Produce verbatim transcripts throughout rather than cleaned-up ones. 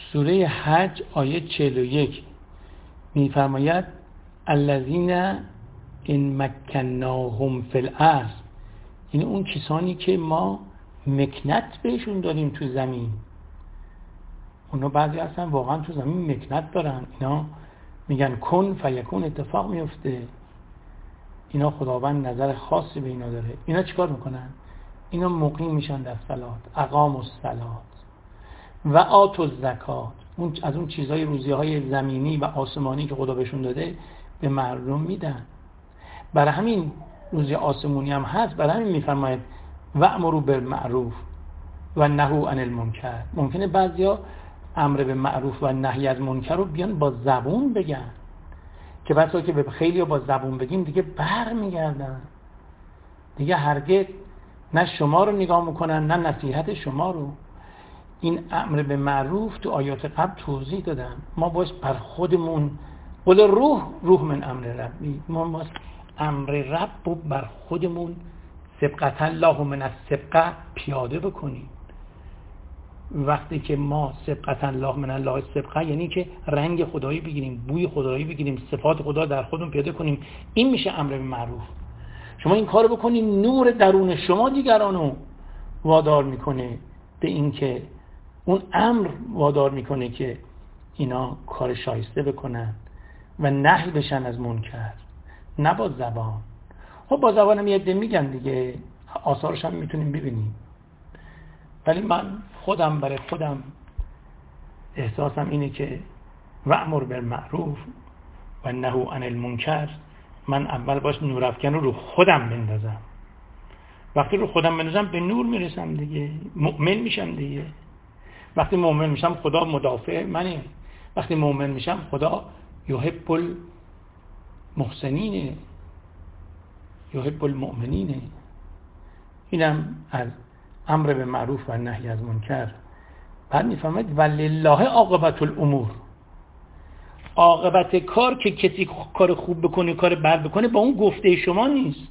سوره حج آیه چهل و یک میفرماید الذین ان مکناهم فی الارض، این اون کسانی که ما مکنت بهشون داریم تو زمین. اونا بعضی هستن واقعا تو زمین مکنت دارن، اینا میگن کن فیکون، اتفاق میفته. اینا خداوند نظر خاصی به اینا داره. اینا چیکار میکنن؟ اینا مقیم میشن در صلات، اقام الصلات و آتوا الزکات، اون از اون چیزهای روزیهای زمینی و آسمانی که خدا بهشون داده به مردم میدن. برای همین روزی آسمونی هم هست، برای همین میفرماید و امروا بالمعروف و نهوا عن المنکر. ممکنه بعضیا امر به معروف و نهی از منکر رو بیان با زبون بگن که بسا که به خیلی با زبون بگیم دیگه بر میگردن، دیگه هرگز نه شما رو نگاه میکنن نه نصیحت شما رو. این امر به معروف تو آیات قبل توضیح دادم. ما باید بر خودمون قول روح روح من امر ربی، ما باید امر رب رو بر خودمون سبقت الله من السبقه پیاده بکنیم. وقتی که ما سبقت الله من الله سبقه یعنی که رنگ خدایی بگیریم، بوی خدایی بگیریم، صفات خدا در خودمون پیاده کنیم، این میشه امر به معروف. شما این کارو بکنید، نور درون شما دیگرانو وادار میکنه به این که اون امر وادار میکنه که اینا کار شایسته بکنن و نهی بشن از منکر، نه با زبان. خب با زبان هم یه عده میگن دیگه، آثارش هم میتونیم ببینیم، ولی من خودم برای خودم احساسم اینه که وأمر بالمعروف و نهوا عن المنکر، من اول باش نورافکن رو رو خودم بندازم. وقتی رو خودم بندازم به نور میرسم دیگه، مؤمن میشم دیگه. وقتی مؤمن میشم خدا مدافع منه. وقتی مؤمن میشم خدا یحب المحسنین، یحب المؤمنین. اینم از امر به معروف و نهی از منکر. بعد میفرماید ولله عاقبت الامور، عاقبت کار که کسی کار خوب بکنه کار بد بکنه با اون گفته شما نیست.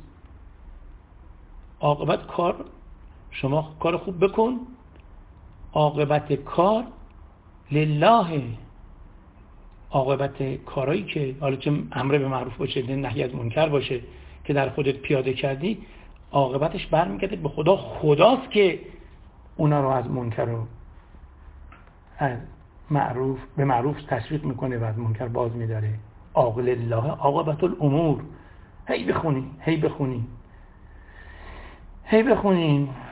عاقبت کار، شما کار خوب بکن، عاقبت کار لله. عاقبت کارایی که حالا چه امر به معروف باشه نه نهی از منکر باشه که در خودت پیاده کردی، عاقبتش برمیگرده به خدا. خداست که اونا رو از منکر رو از معروف به معروف تشویق میکنه و از منکر باز میداره. عاقل الله عاقبت الامور. هی بخونین هی بخونین هی بخونین